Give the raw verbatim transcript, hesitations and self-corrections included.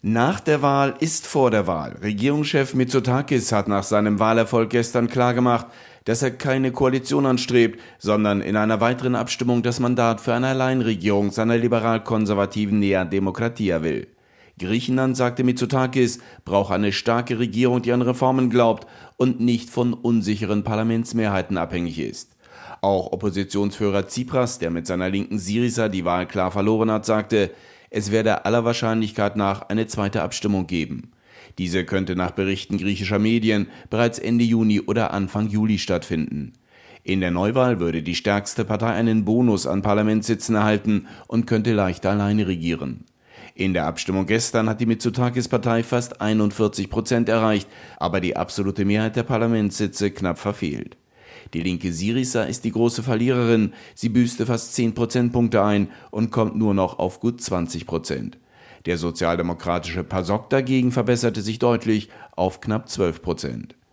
Nach der Wahl ist vor der Wahl. Regierungschef Mitsotakis hat nach seinem Wahlerfolg gestern klargemacht, dass er keine Koalition anstrebt, sondern in einer weiteren Abstimmung das Mandat für eine Alleinregierung seiner liberal-konservativen Nea Demokratia will. Griechenland, sagte Mitsotakis, braucht eine starke Regierung, die an Reformen glaubt und nicht von unsicheren Parlamentsmehrheiten abhängig ist. Auch Oppositionsführer Tsipras, der mit seiner linken Syriza die Wahl klar verloren hat, sagte, es werde aller Wahrscheinlichkeit nach eine zweite Abstimmung geben. Diese könnte nach Berichten griechischer Medien bereits Ende Juni oder Anfang Juli stattfinden. In der Neuwahl würde die stärkste Partei einen Bonus an Parlamentssitzen erhalten und könnte leicht alleine regieren. In der Abstimmung gestern hat die Mitsotakis-Partei fast einundvierzig Prozent erreicht, aber die absolute Mehrheit der Parlamentssitze knapp verfehlt. Die linke Syriza ist die große Verliererin, sie büßte fast zehn Prozentpunkte ein und kommt nur noch auf gut zwanzig Prozent. Der sozialdemokratische PASOK dagegen verbesserte sich deutlich auf knapp zwölf Prozent.